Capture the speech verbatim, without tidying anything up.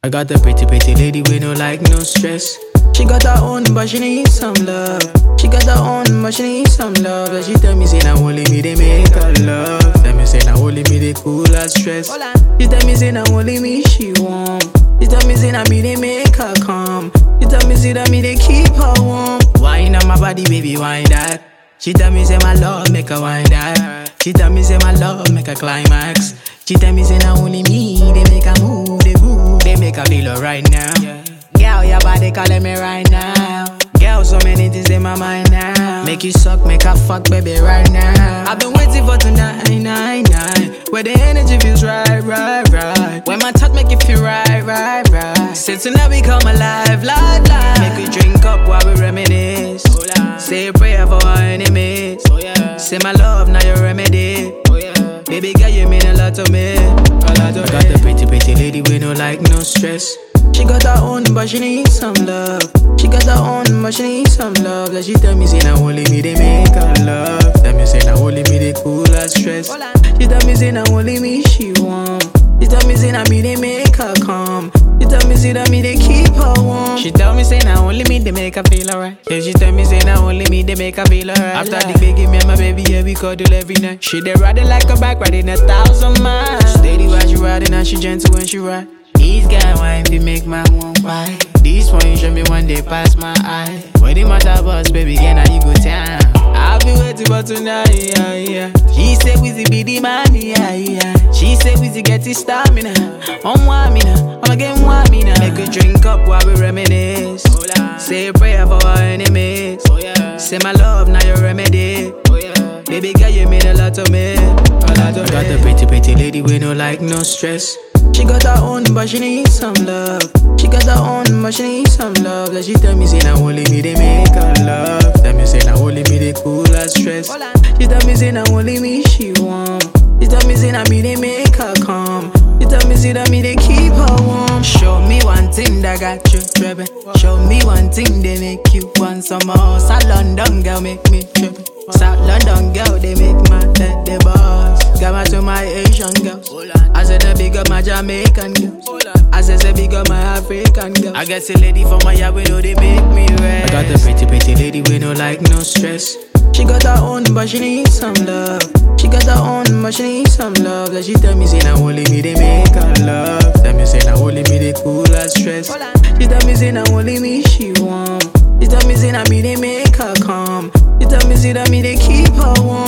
I got a pretty, pretty lady with no like, no stress. She got her own, but she needs some love. She got her own, but she needs some love. And she tell me, say, now only me, they make her love. Tell me, say, now only me, they cool her stress. She tell me, say, now only me, she warm. She tell me, say, now me, they make her calm. She tell me, say, that me, they keep her warm. Wine on my body, baby, wine that. She tell me, say, my love, make her wine that. She tell me, say, my love, make her climax. She tell me, say, now only me, they make her move, they move, they make her feel alright now. Yeah. Girl, your body calling me right now. Girl, so many things in my mind now. Make you suck, make her fuck, baby, right now. I've been waiting for tonight, nine, nine. Where the energy feels right, right, right. When my touch make you feel right, right, right. Say tonight we come alive, live, live. Make we drink up while we reminisce. Say a prayer for our enemies. Say my love, now your remedy. Baby girl, you mean a lot to me. A lot to I got the pretty, pretty lady with no like, no stress. She got her own, but she needs some love. She got her own, but she needs some love. That she tell me, say, now only me, they make her love. Tell me, say, now only me, they cool her stress. She tell me, say, now only me, she warm. She tell me, say, now me, they make her calm. She tell me, say, that me, they keep her warm. She tell me, say, now only me, they make her feel alright. Yeah, she tell me, say, now only me, they make her feel alright. After the baby, me and my baby, yeah, we cuddle every night. She they riding like a bike, riding a thousand miles. Steady while she riding, and she gentle when she ride. These guy wine fi make my one buy. This one you show me one day pass my eye. When the matter bus, baby, again now you go down. I'll be waiting for tonight, yeah, yeah. She say Wizzy be the man, yeah, yeah. She say Wizzy get his stamina. On one me now, I'm again one me now. Make we drink up while we reminisce. Say a prayer for our enemies. Say my love, now your remedy. Baby girl, you mean a lot to me. A lot to I got the pretty, pretty lady with no like, no stress. She got her own, but she needs some love. She got her own, but she needs some love. That she tell me, say, now only me, they make her love. Tell me, say, now only me, they cool her stress. She tell me, say, now only me, she warm. She tell me, say, now me, they make her calm. She tell me, say, that me, they keep her warm. Show me one thing that got you tripping. Show me one thing they make you want some more. South London girl make me tripping. South London girl, they make my head the boss. Got my to my Asian girls. I said the big up my Jamaican girls. I said the big up my African girls. I guess a lady from my yard, we know they make me rest. I got the pretty, pretty lady with no like, no stress. She got her own, but she needs some love. She got her own, but she needs some love. That she tell me, say, now only me, they make her love. Tell me, say, now only me, they cool her stress. She tell me, say, now only me, she warm. She tell me, say, now me, they make her calm. She tell me, say, that me, they keep her warm.